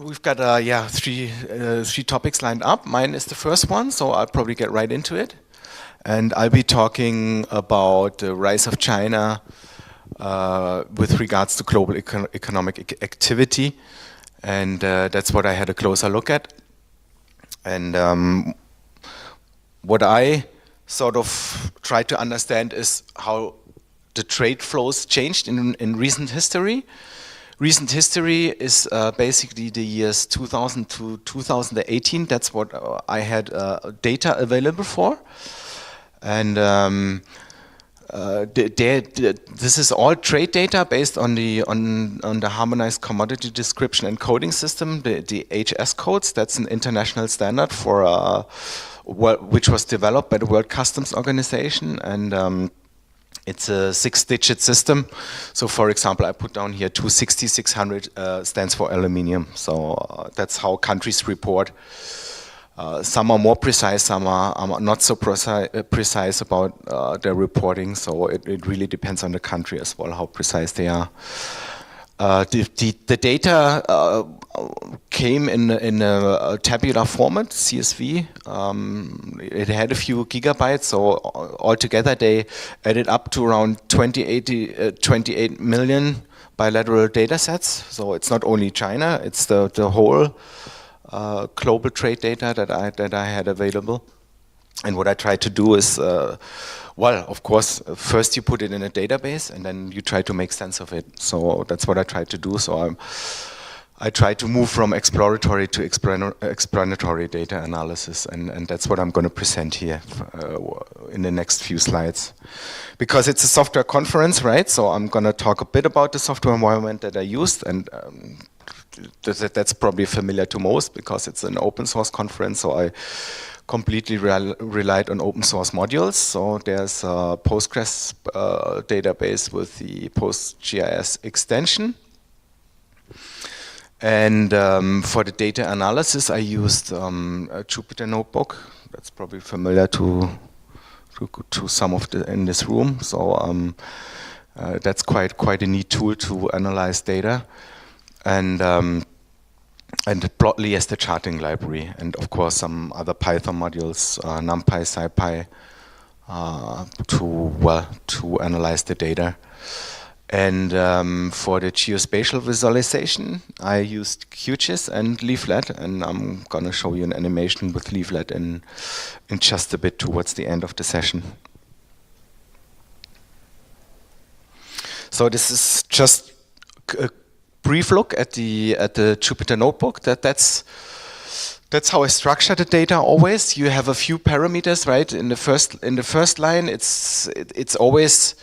We've got three topics lined up. Mine is the first one, so I'll probably get right into it. And I'll be talking about the rise of China with regards to global economic activity. And that's what I had a closer look at. And what I sort of tried to understand is how the trade flows changed in recent history. Recent history is basically the years 2000 to 2018. That's what I had data available for. And this is all trade data based on the harmonized commodity description and coding system, the HS codes. That's an international standard for which was developed by the World Customs Organization, and it's a 6-digit system. So, for example, I put down here 260, 600 stands for aluminium. So that's how countries report. Some are more precise, some are not so precise about their reporting. So it really depends on the country as well, how precise they are. The data came in a tabular format, CSV. It had a few gigabytes, so altogether they added up to around 28 million bilateral data sets. So it's not only China, it's the whole global trade data that I had available. And what I tried to do is, well, of course, first you put it in a database and then you try to make sense of it. So that's what I tried to do. So I tried to move from exploratory to explanatory data analysis, and that's what I'm going to present here in the next few slides. Because it's a software conference, right? So I'm going to talk a bit about the software environment that I used, and that's probably familiar to most because it's an open source conference. So I completely relied on open source modules. So there's a Postgres database with the PostGIS extension. And for the data analysis, I used a Jupyter Notebook. That's probably familiar to some of the in this room. So that's quite a neat tool to analyze data. And Plotly as the charting library, and of course some other Python modules, NumPy, SciPy, to analyze the data. And for the geospatial visualization, I used QGIS and Leaflet, and I'm gonna show you an animation with Leaflet in just a bit towards the end of the session. So this is just a brief look at the Jupyter Notebook. That's how I structure the data. Always, you have a few parameters, right? In the first line, it's always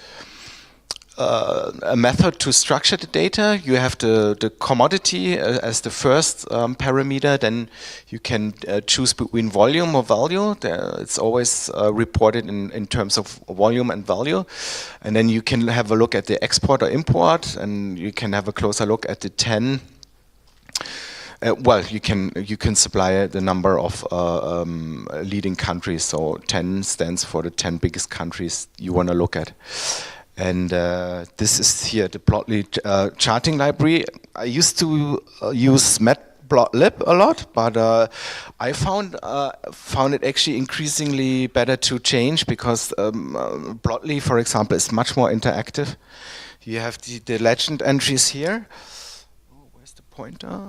a method to structure the data. You have the commodity as the first parameter. Then you can choose between volume or value. It's always reported in terms of volume and value. And then you can have a look at the export or import, and you can have a closer look at the 10. Well, you can supply the number of leading countries. So 10 stands for the 10 biggest countries you want to look at. And this is here the Plotly charting library. I used to use Matplotlib a lot, but I found it actually increasingly better to change because Plotly, for example, is much more interactive. You have the legend entries here. Oh, where's the pointer?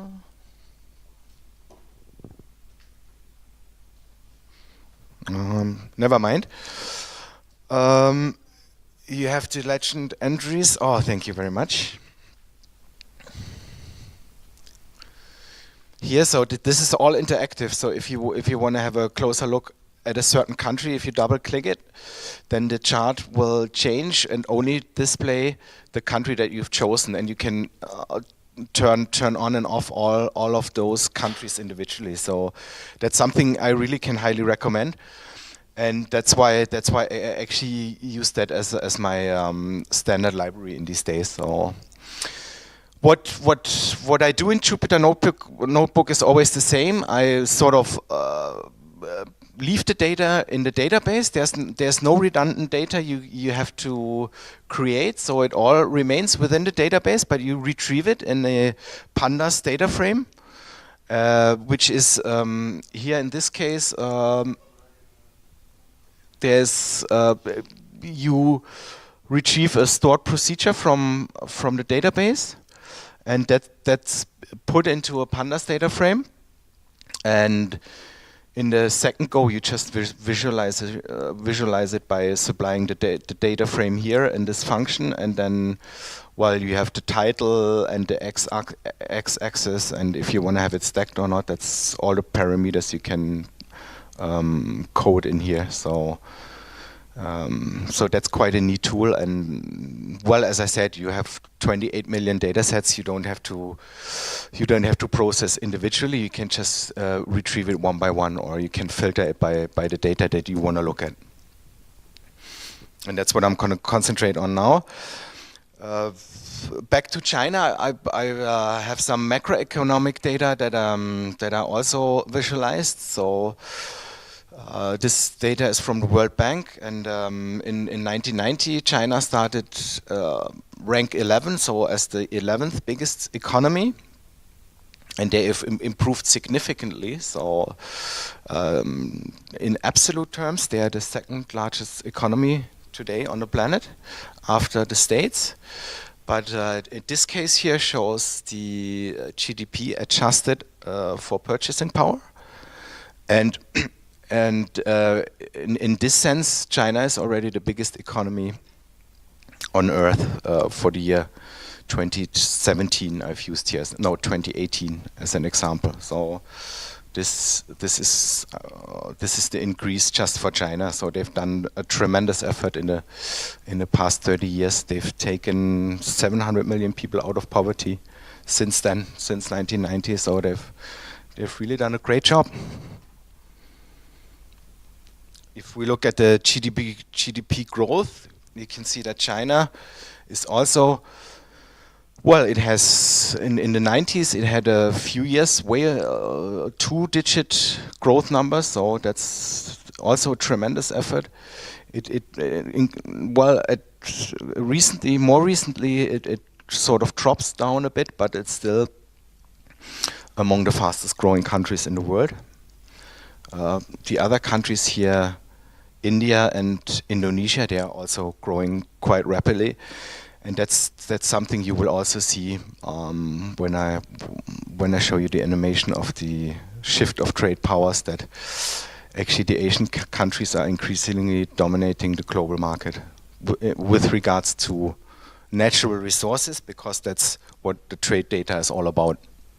Never mind. You have the legend entries. Oh, thank you very much. Here, so this is all interactive. So if you want to have a closer look at a certain country, if you double-click it, then the chart will change and only display the country that you've chosen, and you can turn on and off all of those countries individually. So that's something I really can highly recommend. And that's why I actually use that as my standard library in these days. So what I do in Jupyter Notebook is always the same. I sort of leave the data in the database. There's no redundant data you have to create, so it all remains within the database, but you retrieve it in a pandas data frame. which is here in this case, there's you retrieve a stored procedure from the database, and that's put into a pandas data frame, and in the second go you just visualize it by supplying the data frame here in this function, and then you have the title and the x-axis, and if you want to have it stacked or not, that's all the parameters you can code in here. So that's quite a neat tool, and as I said, you have 28 million data sets. You don't have to process individually. You can just retrieve it one by one, or you can filter it by the data that you want to look at. And that's what I'm going to concentrate on now. Back to China, I have some macroeconomic data that are also visualized. So. This data is from the World Bank, and in 1990, China started rank 11, so as the 11th biggest economy, and they have improved significantly. So in absolute terms, they are the second largest economy today on the planet, after the States. But in this case here shows the GDP adjusted for purchasing power, and in this sense, China is already the biggest economy on Earth for the year 2017. I've used here, 2018 as an example. So this is the increase just for China. So they've done a tremendous effort in the past 30 years. They've taken 700 million people out of poverty since then, since 1990. So they've really done a great job. If we look at the GDP growth, you can see that China is also, it has, in the 90s, it had a few years two-digit growth numbers, so that's also a tremendous effort. More recently, it sort of drops down a bit, but it's still among the fastest growing countries in the world. The other countries here, India and Indonesia, they are also growing quite rapidly, and that's something you will also see when I show you the animation of the shift of trade powers, that actually the Asian countries are increasingly dominating the global market with regards to natural resources, because that's what the trade data is all about.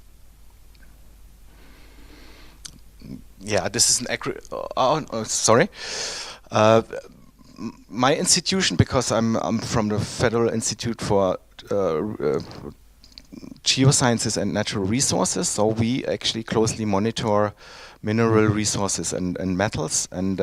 Yeah, this is an sorry. My institution, because I'm from the Federal Institute for Geosciences and Natural Resources, so we actually closely monitor mineral resources and metals. And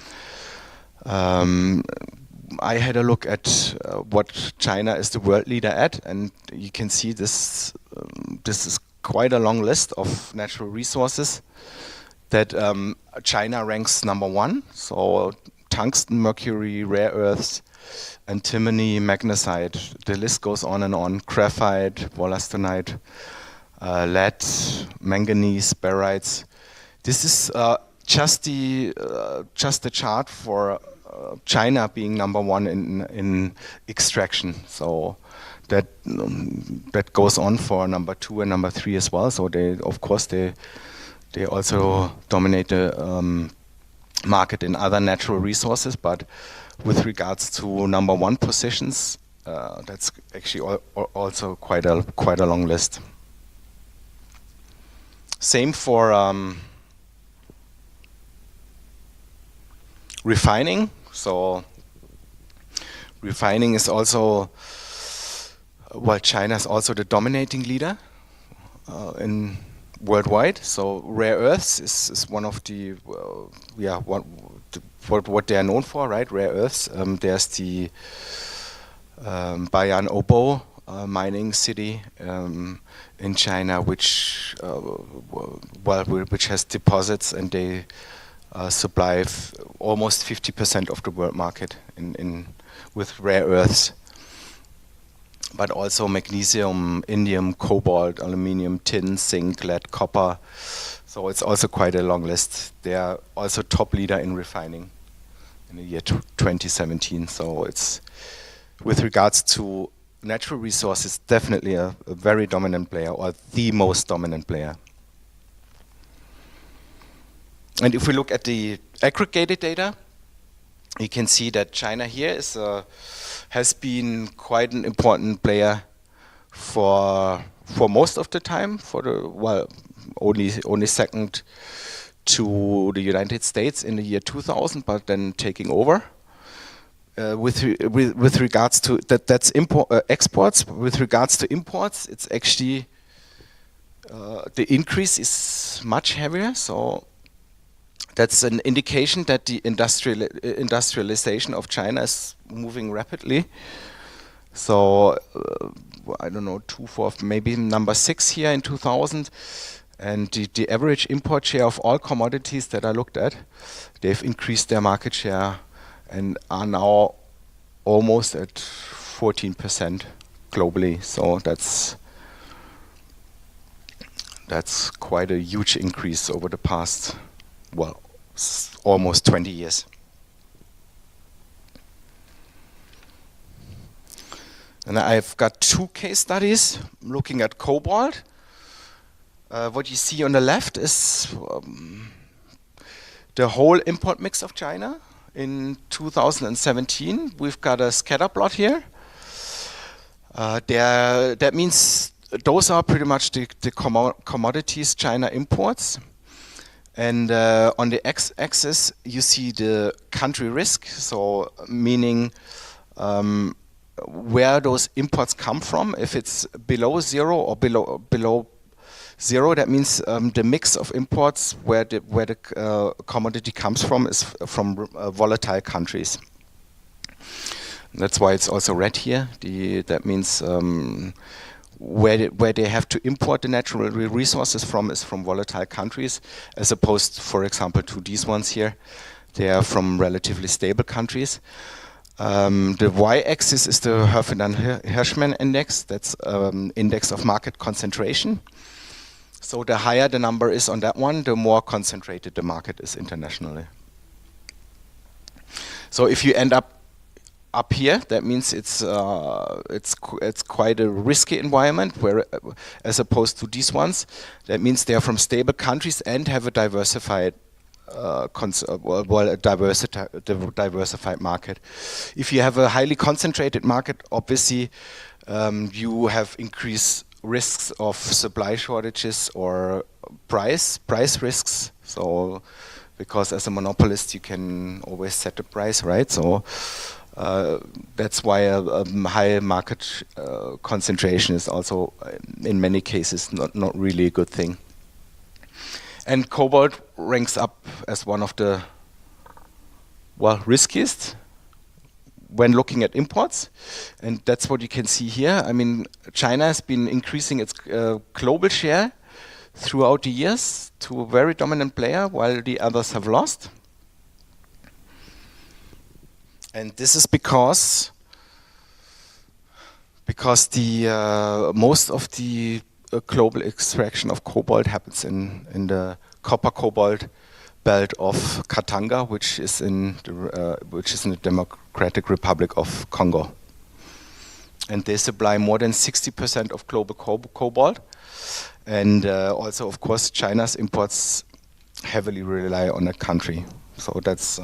I had a look at what China is the world leader at, and you can see this. This is quite a long list of natural resources that China ranks #1. So tungsten, mercury, rare earths, antimony, magnesite. The list goes on and on. Graphite, wollastonite, lead, manganese, barytes. This is just the chart for China being #1 in extraction. So that goes on for #2 and #3 as well. So they also dominate the market in other natural resources, but with regards to #1 positions, that's actually also quite a long list. Same for refining. So refining is also, China is also the dominating leader in worldwide. So rare earths is one of the what they are known for, right? Rare earths. There's the Bayan Obo mining city in China, which has deposits, and they supply almost 50% of the world market with rare earths. but also magnesium, indium, cobalt, aluminium, tin, zinc, lead, copper. So it's also quite a long list. They are also top leader in refining in the year 2017. So it's, with regards to natural resources, definitely a very dominant player, or the most dominant player. And if we look at the aggregated data, you can see that China here is has been quite an important player for most of the time. Only second to the United States in the year 2000, but then taking over. With regards to that's exports. With regards to imports, it's actually the increase is much heavier. So that's an indication that the industrialization of China is moving rapidly. So I don't know, maybe number 6 here in 2000. And the average import share of all commodities that I looked at, they've increased their market share and are now almost at 14% globally. So that's quite a huge increase over the past, well, almost 20 years. And I've got 2 case studies looking at cobalt. What you see on the left is the whole import mix of China in 2017. We've got a scatter plot here. That means those are pretty much the commodities China imports. And on the x-axis, you see the country risk, so meaning where those imports come from. If it's below 0 or below 0, that means the mix of imports where the commodity comes from is from volatile countries. That's why it's also red here. That means where they have to import the natural resources from is from volatile countries, as opposed, for example, to these ones here. They are from relatively stable countries. The y-axis is the Herfindahl-Hirschman index. That's index of market concentration. So the higher the number is on that one, the more concentrated the market is internationally. So if you end up here, that means it's quite a risky environment, where as opposed to these ones, that means they are from stable countries and have a diversified diversified market. If you have a highly concentrated market, obviously you have increased risks of supply shortages or price risks. So because as a monopolist you can always set the price, right? So that's why a high market concentration is also in many cases not really a good thing. And cobalt ranks up as one of the riskiest when looking at imports, and that's what you can see here. I mean, China has been increasing its global share throughout the years to a very dominant player, while the others have lost. And this is because the most of the global extraction of cobalt happens in the copper cobalt belt of Katanga, which is in the Democratic Republic of Congo, and they supply more than 60% of global cobalt. And also, of course, China's imports heavily rely on that country. So that's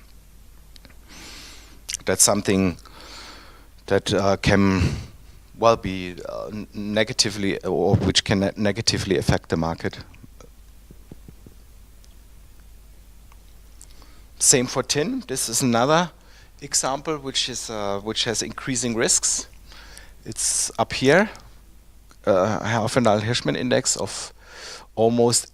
something that can be negatively, or which can negatively affect the market. Same for tin. This is another example which has increasing risks. It's up here, Herfindahl-Hirschman index of almost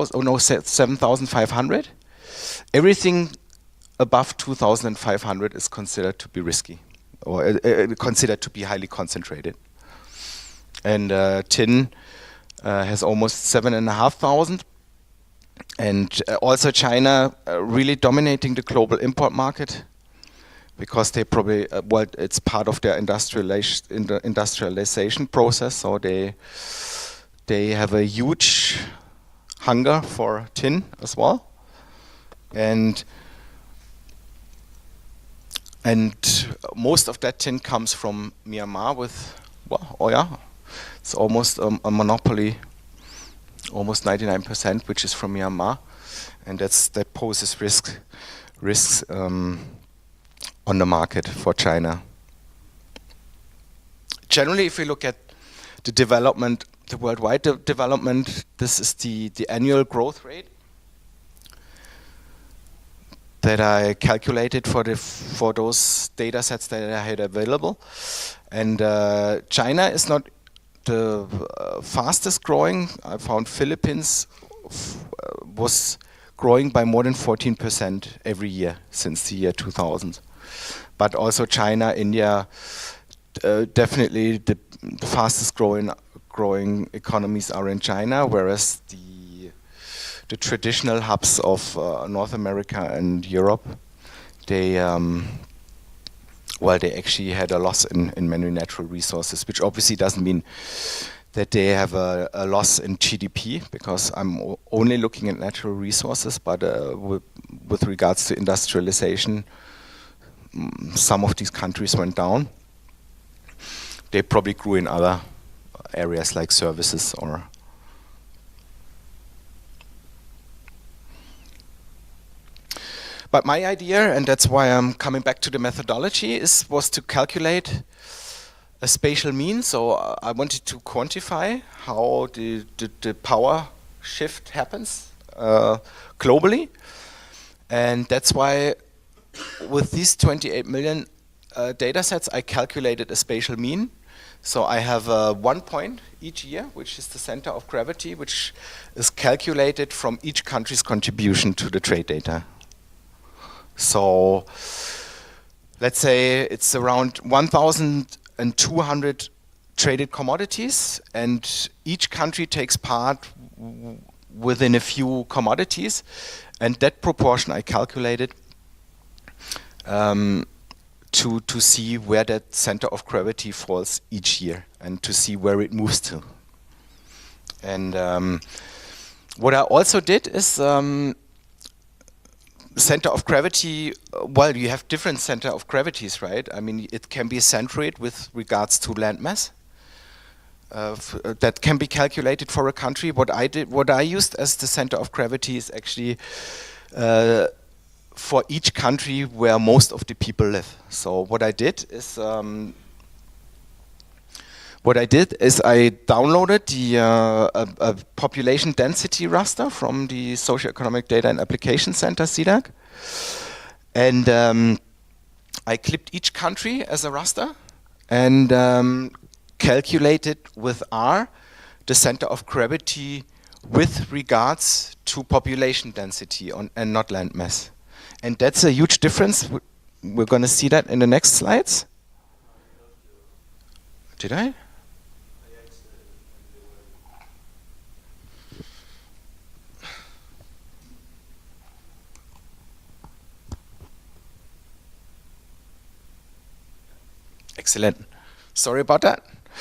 7,500. Everything above 2,500 is considered to be risky, or considered to be highly concentrated. And tin has almost 7,500. And also China really dominating the global import market because they probably, well, it's part of their industrialization process, so they have a huge hunger for tin as well. And most of that tin comes from Myanmar with, well, oh yeah, it's almost a monopoly, almost 99%, which is from Myanmar, and that poses risks on the market for China. Generally, if we look at the development, the worldwide development, this is the annual growth rate that I calculated for those data sets that I had available. And China is not the fastest growing. I found Philippines was growing by more than 14% every year since the year 2000. But also China, India, definitely the fastest growing economies are in China, whereas the traditional hubs of North America and Europe, they actually had a loss in many natural resources, which obviously doesn't mean that they have a loss in GDP, because I'm only looking at natural resources, but with regards to industrialization, some of these countries went down. They probably grew in other areas like services or. But my idea, and that's why I'm coming back to the methodology, was to calculate a spatial mean. So I wanted to quantify how the power shift happens globally. And that's why with these 28 million data sets, I calculated a spatial mean. So I have 1 point each year, which is the center of gravity, which is calculated from each country's contribution to the trade data. So let's say it's around 1,200 traded commodities, and each country takes part within a few commodities, and that proportion I calculated to see where that center of gravity falls each year and to see where it moves to. And what I also did is center of gravity, well, you have different center of gravities, right? I mean, it can be centroid with regards to land mass. That can be calculated for a country. What I used as the center of gravity is actually for each country where most of the people live. So what I did is I downloaded the a population density raster from the Socioeconomic Data and Application Center, CDAC. And I clipped each country as a raster and calculated with R the center of gravity with regards to population density and not land mass. And that's a huge difference. We're going to see that in the next slides. Did I? Excellent. Sorry about that.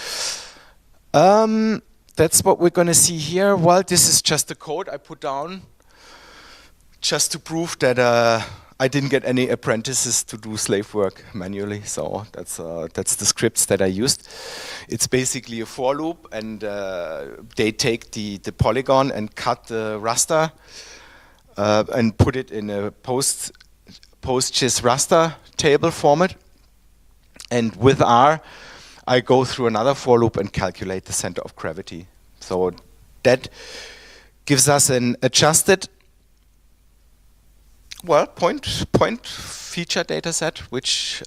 That's what we're going to see here. Well, this is just the code I put down just to prove that I didn't get any apprentices to do slave work manually. So that's the scripts that I used. It's basically a for loop, and they take the polygon and cut the raster and put it in a PostGIS raster table format. And with R, I go through another for loop and calculate the center of gravity. So that gives us an adjusted, well, point feature data set, which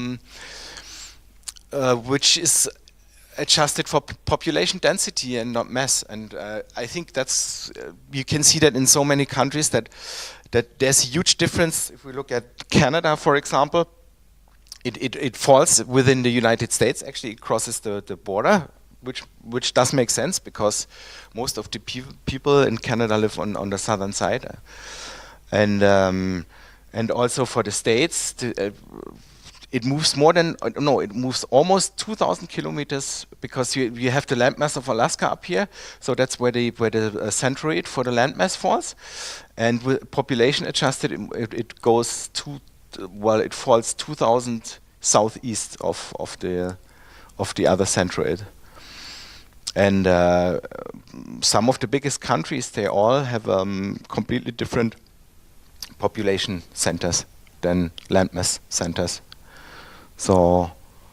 is adjusted for population density and not mass. And I think that's you can see that in so many countries that there's a huge difference. If we look at Canada, for example, it falls within the United States. Actually, it crosses the border, which does make sense because most of the people in Canada live on the southern side, and also for the states, it moves more than, no, it moves almost 2,000 kilometers, because you have the landmass of Alaska up here, so that's where the centroid for the landmass falls, and with population adjusted, it goes to, well, it falls 2,000 southeast of the other centroid. And some of the biggest countries, they all have completely different population centers than landmass centers. So,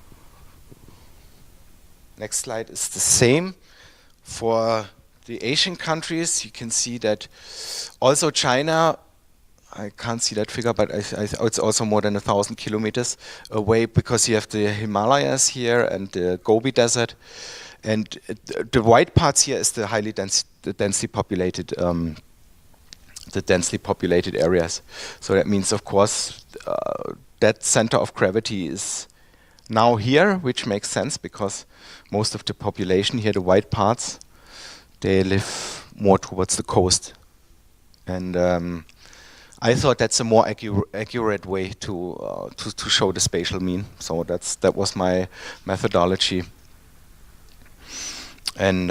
next slide is the same for the Asian countries. You can see that also China, I can't see that figure, but it's also more than 1,000 kilometers away, because you have the Himalayas here and the Gobi Desert. And the white parts here is the densely populated areas. So that means, of course, that center of gravity is now here, which makes sense, because most of the population here, the white parts, they live more towards the coast. And I thought that's a more accurate way to show the spatial mean. So that was my methodology. And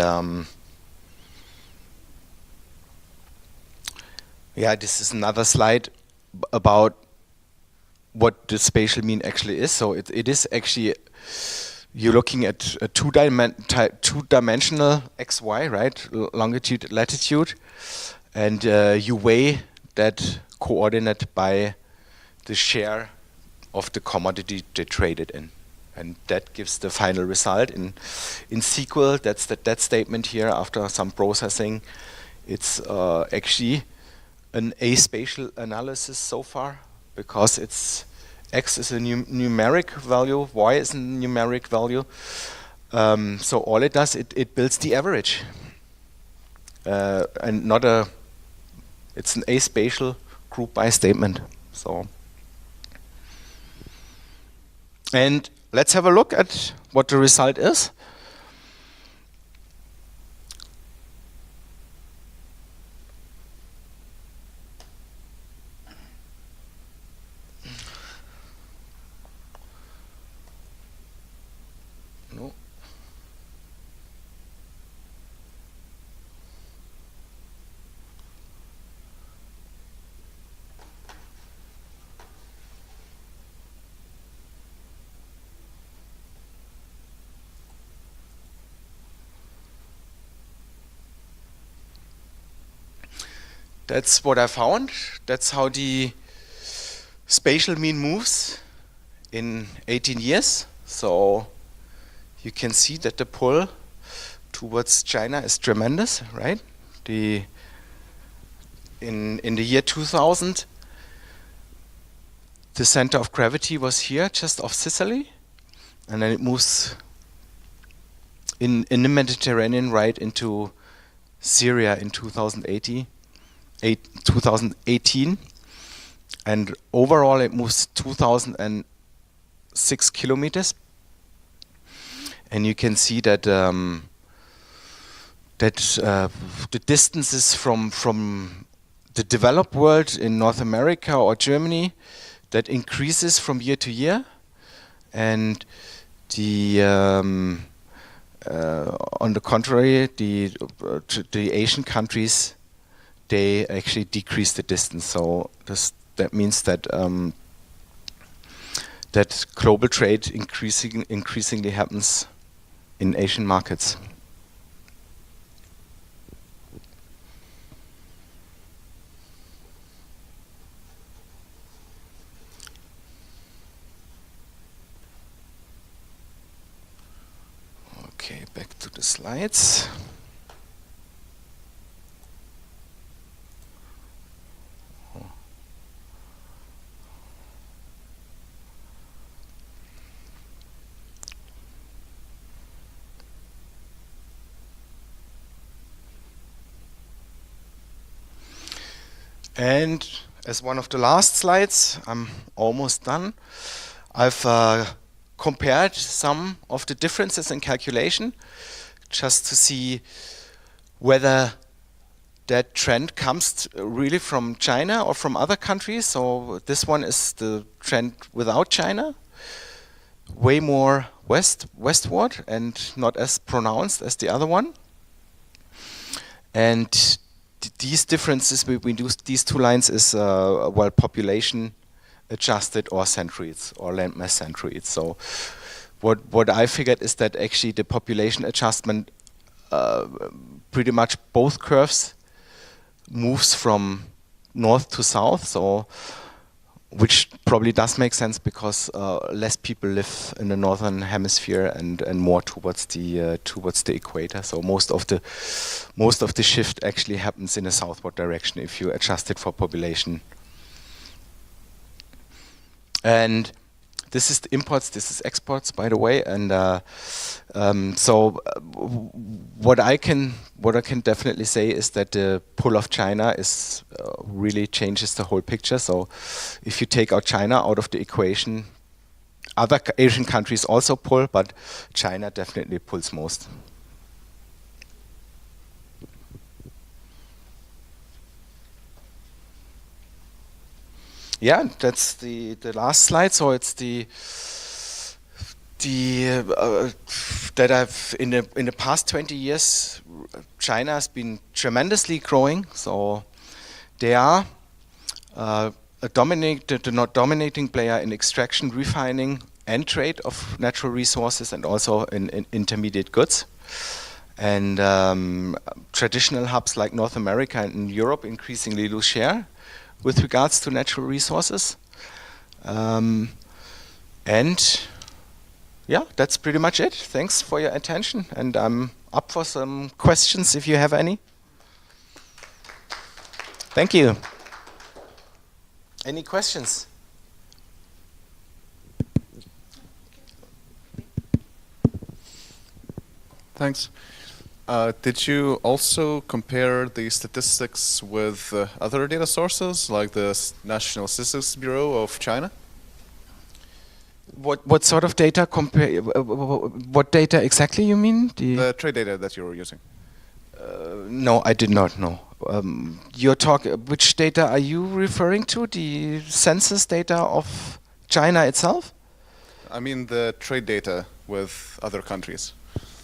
yeah, this is another slide about what the spatial mean actually is. So it is actually, you're looking at a two-dimensional XY, right? Longitude, latitude, and you weigh that coordinate by the share of the commodity they traded in. And that gives the final result. In SQL, that's that statement here after some processing. It's actually an aspatial analysis so far, because it's X is a numeric value, Y is a numeric value. So all it does, it builds the average. And not it's an aspatial group by statement. So, and let's have a look at what the result is. No. That's what I found. That's how the spatial mean moves in 18 years. So you can see that the pull towards China is tremendous, right? In the year 2000, the center of gravity was here, just off Sicily, and then it moves in the Mediterranean right into Syria in 2018, and overall it moves 2,006 kilometers. And you can see that the distances from the developed world in North America or Germany, that increases from year to year, and on the contrary, the Asian countries, they actually decrease the distance. So that means that that global trade increasingly happens in Asian markets. Okay, back to the slides. And as one of the last slides, I'm almost done. I've compared some of the differences in calculation, just to see whether that trend comes really from China or from other countries. So this one is the trend without China. way more westward and not as pronounced as the other one. And these differences between these two lines is well, population adjusted or centroids or landmass centroids. So what I figured is that actually the population adjustment, pretty much both curves moves from north to south, so which probably does make sense because less people live in the northern hemisphere and more towards the equator. So most of the shift actually happens in a southward direction if you adjust it for population. And this is the imports, this is exports, by the way. And what I can definitely say is that the pull of China is really changes the whole picture. So if you take out China out of the equation, other Asian countries also pull, but China definitely pulls most. Yeah, that's the last slide. So it's that I've in the past 20 years, China has been tremendously growing. So they are the not dominating player in extraction, refining, and trade of natural resources, and also in intermediate goods. And traditional hubs like North America and Europe increasingly lose share with regards to natural resources. And yeah, that's pretty much it. Thanks for your attention, and I'm up for some questions if you have any. Thank you. Any questions? Thanks. Did you also compare the statistics with other data sources, like the National Statistics Bureau of China? What sort of data compare? What data exactly you mean? The trade data that you were using. No, I did not know. Which data are you referring to? The census data of China itself? I mean the trade data with other countries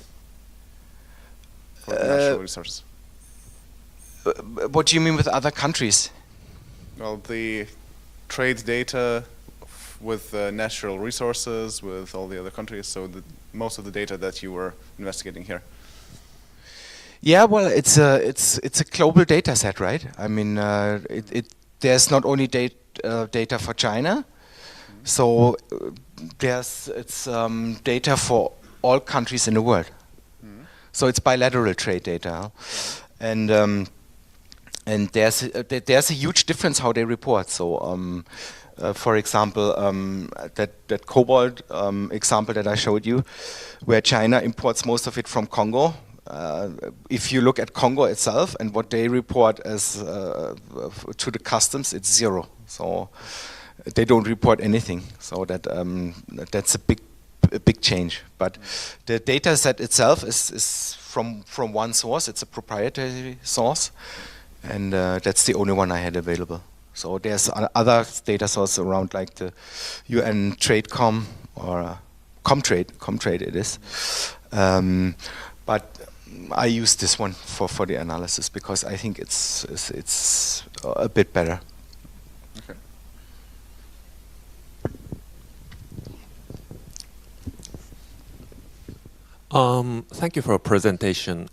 for the natural resources. What do you mean with other countries? Well, the trade data with natural resources with all the other countries, so most of the data that you were investigating here. Yeah, well, it's a global data set, right? I mean, there's not only data for China, so it's data for all countries in the world. So it's bilateral trade data, and there's a huge difference how they report. So, for example, that cobalt example that I showed you, where China imports most of it from Congo. If you look at Congo itself and what they report as to the customs, it's zero. So they don't report anything. So that's a big change. But the data set itself is from one source. It's a proprietary source, and that's the only one I had available. So there's other data sources around, like the UN TradeCom or Comtrade it is. But I use this one for the analysis because I think it's a bit better. Okay. Thank you for your presentation.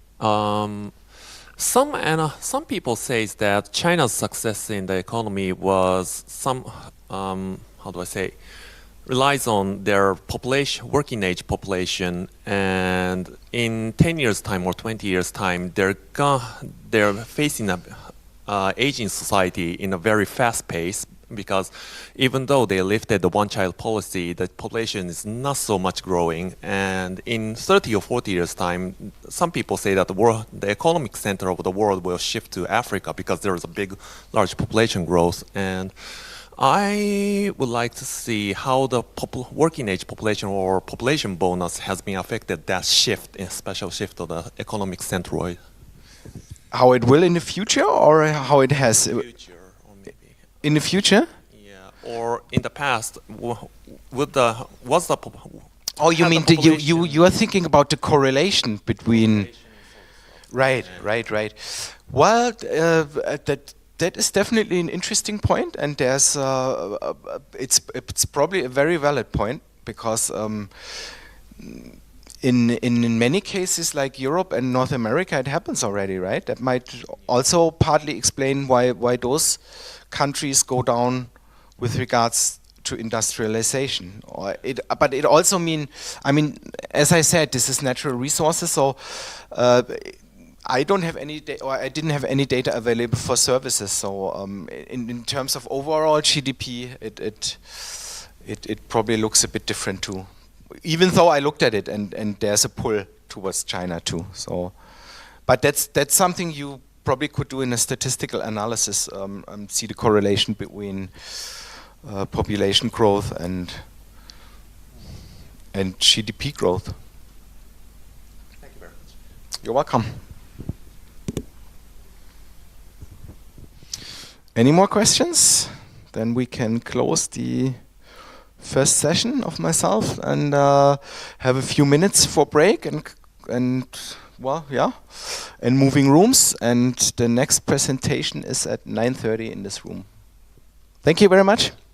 Some people say that China's success in the economy was how do I say, relies on their population, working age population, and in 10 years time or 20 years time, they're facing a aging society in a very fast pace, because even though they lifted the one-child policy, the population is not so much growing. And in 30 or 40 years' time, some people say that the economic center of the world will shift to Africa because there is a large population growth. And I would like to see how the working age population or population bonus has been affected, that shift, a special shift of the economic centroid. How it will in the future, or how it has? Future, or maybe. In the future? Yeah, or in the past, was the Oh, you had the mean population- you are thinking about the correlation between? Right. Well, that is definitely an interesting point, and there's it's probably a very valid point because in many cases like Europe and North America, it happens already, right? That might also partly explain why those countries go down with regards to industrialization. But it also I mean, as I said, this is natural resources, so I don't have any or I didn't have any data available for services. So in terms of overall GDP, it probably looks a bit different too. Even though I looked at it and there's a pull towards China too. So, but that's something you probably could do in a statistical analysis. See the correlation between population growth and GDP growth. Thank you very much. You're welcome. Any more questions? Then we can close the first session of myself and have a few minutes for break and well, yeah, and moving rooms. And the next presentation is at 9:30 in this room. Thank you very much.